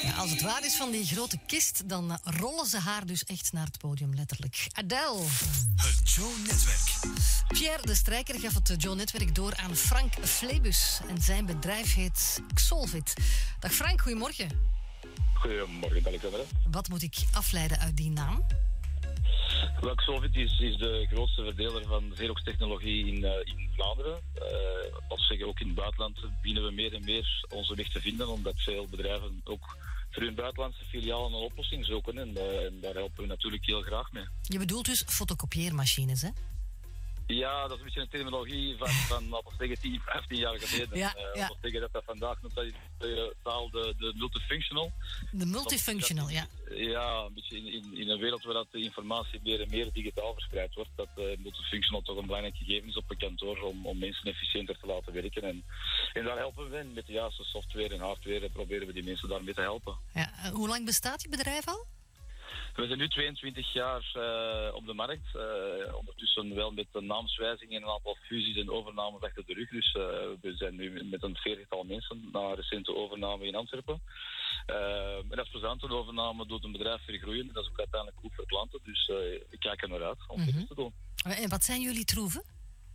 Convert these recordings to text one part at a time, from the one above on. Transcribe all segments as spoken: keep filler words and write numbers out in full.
Ja, als het waar is van die grote kist, dan uh, rollen ze haar dus echt naar het podium, letterlijk. Adele. Het Joe-netwerk. Pierre de Strijker gaf het Joe-netwerk door aan Frank Flebus. En zijn bedrijf heet Xolvit. Dag Frank, goedemorgen. Goedemorgen, Alexander. Wat moet ik afleiden uit die naam? Wel, Xolvit is, is de grootste verdeler van Xerox-technologie in, uh, in Vlaanderen. Uh, dat zeggen, ook in het buitenland beginnen we meer en meer onze weg te vinden, omdat veel bedrijven ook voor hun buitenlandse filialen een oplossing zoeken. En, uh, en daar helpen we natuurlijk heel graag mee. Je bedoelt dus fotocopieermachines, hè? Ja, dat is een beetje een terminologie van, van laten we zeggen, tien, vijftien jaar geleden. Ja, uh, ja. Laten we zeggen dat dat vandaag noemt dat in de taal de, de multifunctional. De multifunctional, ja. Ja, een beetje in, in, in een wereld waar dat de informatie meer en meer digitaal verspreid wordt, dat uh, multifunctional toch een belangrijk gegeven is op een kantoor om, om mensen efficiënter te laten werken. En, en daar helpen we met de juiste software en hardware en proberen we die mensen daarmee te helpen. Ja, uh, hoe lang bestaat je bedrijf al? We zijn nu tweeëntwintig jaar uh, op de markt. Uh, ondertussen wel met een naamswijziging en een aantal fusies en overnames achter de rug. Dus uh, we zijn nu met een veertigtal mensen na een recente overname in Antwerpen. Uh, en dat is plezant. Een overname doet een bedrijf vergroeien. Dat is ook uiteindelijk goed voor klanten. Dus uh, ik kijk er naar uit om mm-hmm. dit te doen. En wat zijn jullie troeven?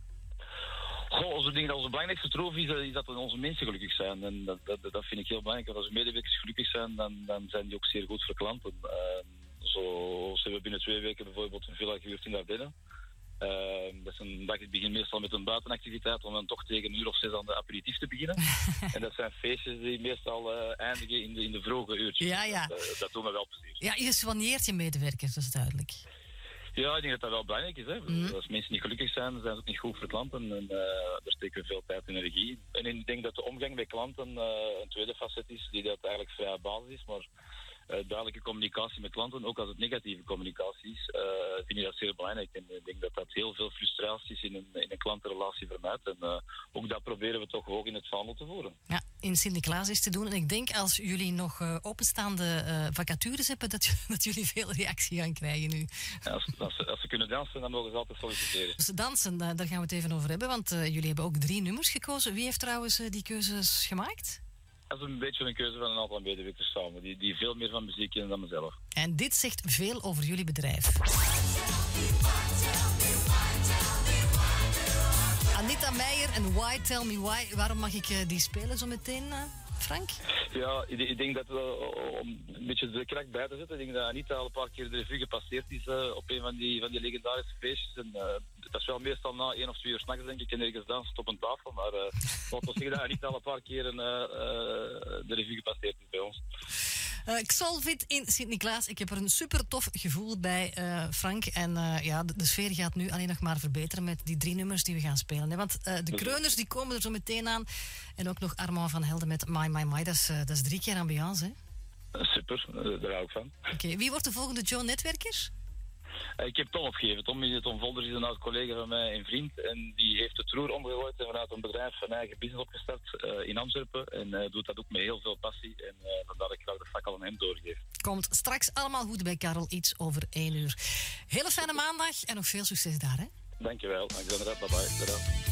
Goh, onze, ding, onze belangrijkste troef is, is dat onze mensen gelukkig zijn. En dat, dat, dat vind ik heel belangrijk. Als onze medewerkers gelukkig zijn, dan, dan zijn die ook zeer goed voor klanten. Uh, Zo, ze hebben binnen twee weken bijvoorbeeld een villa gehuurd in Ardennen. Uh, dat is een dag, ik begin meestal met een buitenactiviteit om dan toch tegen een uur of zes aan de aperitief te beginnen. En dat zijn feestjes die meestal uh, eindigen in de, in de vroege uurtjes. Ja, ja. Dat, uh, dat doen we wel plezier. Ja, je soigneert je medewerkers, dat is duidelijk. Ja, ik denk dat dat wel belangrijk is. Hè. Mm. Als mensen niet gelukkig zijn, dan zijn ze ook niet goed voor klanten. En uh, daar steken we veel tijd en energie. En ik denk dat de omgang met klanten uh, een tweede facet is, die dat eigenlijk vrij basis is. Maar Uh, duidelijke communicatie met klanten, ook als het negatieve communicatie is, uh, vind ik dat zeer belangrijk. En ik denk dat dat heel veel frustraties in een, in een klantenrelatie vermijdt. En uh, ook dat proberen we toch hoog in het vaandel te voeren. Ja, in Sint-Niklaas is te doen. En ik denk als jullie nog uh, openstaande uh, vacatures hebben, dat, dat jullie veel reactie gaan krijgen nu. Ja, als, als, ze, als ze kunnen dansen, dan mogen ze altijd solliciteren. Dus dansen, daar gaan we het even over hebben, want uh, jullie hebben ook drie nummers gekozen. Wie heeft trouwens uh, die keuzes gemaakt? Dat is een beetje een keuze van een aantal medewerkers samen, die, die veel meer van muziek kennen dan mezelf. En dit zegt veel over jullie bedrijf. Anita Meijer en Why Tell Me Why. Waarom mag ik uh, die spelen zo meteen, uh, Frank? Ja, ik, ik denk dat uh, om een beetje de kracht bij te zetten, ik denk dat Anita al een paar keer de revue gepasseerd is uh, op een van die, van die legendarische feestjes. En, uh, dat is wel meestal na één of twee uur 's nachts, denk ik, en ergens dansen op een tafel. Maar uh, laten we zeggen dat Anita al een paar keer uh, uh, de revue gepasseerd is bij ons. Uh, Xolvit in Sint-Niklaas. Ik heb er een super tof gevoel bij, uh, Frank. En uh, ja, de, de sfeer gaat nu alleen nog maar verbeteren met die drie nummers die we gaan spelen. Hè? Want uh, de kreuners die komen er zo meteen aan. En ook nog Armand van Helden met My My My. Dat is, uh, dat is drie keer ambiance, hè? Super, uh, daar hou ik van. Oké, okay, wie wordt de volgende Joe-netwerker? Uh, ik heb Tom opgegeven. Tom, is, Tom Volders is een oud collega van mij en vriend. En die heeft het roer omgegooid en vanuit een bedrijf een eigen business opgestart uh, in Antwerpen. En uh, doet dat ook met heel veel passie. En uh, vandaar dat ik graag de fakkel aan hem doorgeef. Komt straks allemaal goed bij Karel, iets over één uur. Hele fijne maandag en nog veel succes daar, hè? Dankjewel. Dankjewel. Bye bye.